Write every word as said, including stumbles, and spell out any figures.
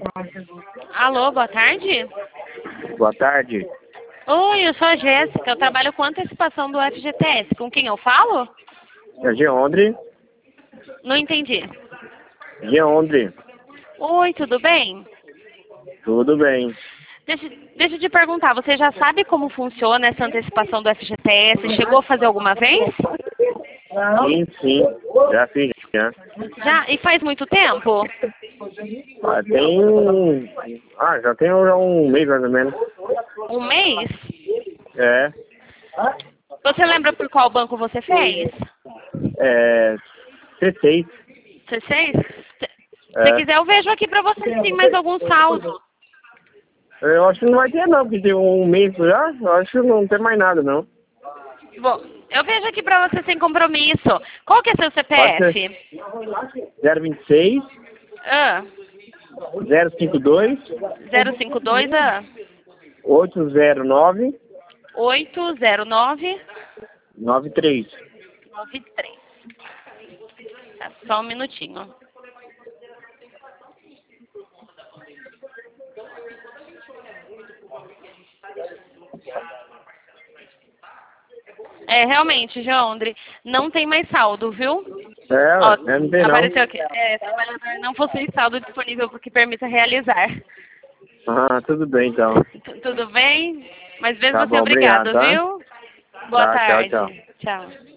Alô, boa tarde. Boa tarde. Oi, eu sou a Jéssica, eu trabalho com antecipação do F G T S. Com quem eu falo? É Geondre. Não entendi. Geondre. Oi, tudo bem? Tudo bem. Deixa, deixa eu te perguntar, você já sabe como funciona essa antecipação do F G T S? Chegou a fazer alguma vez? Sim, sim. Já fiz, já. Já? E faz muito tempo? Ah, tem um... Ah, já tem já um mês mais ou menos. Um mês? É. Você lembra por qual banco você fez? É... C seis. C seis? Se É. você quiser, eu vejo aqui pra você se tem mais algum saldo. Eu acho que não vai ter não, porque tem um mês já. Eu acho que não tem mais nada, não. Bom, eu vejo aqui pra você sem compromisso. Qual que é seu C P F? zero vinte e seis, Ah, zero cinquenta e dois, zero cinco dois, ah, oito zero nove, oito zero nove, nove três. nove três. Tá, só um minutinho. É, realmente, Geondre, não tem mais saldo, viu? É, Ó, é, não tem não. apareceu aqui. É, trabalhador não possui saldo disponível que permita realizar. Ah, tudo bem então. T- Tudo bem? Mas mesmo Tá assim, bom, obrigado, obrigado, tá? viu? Boa Tá, tchau, tarde. tchau. Tchau.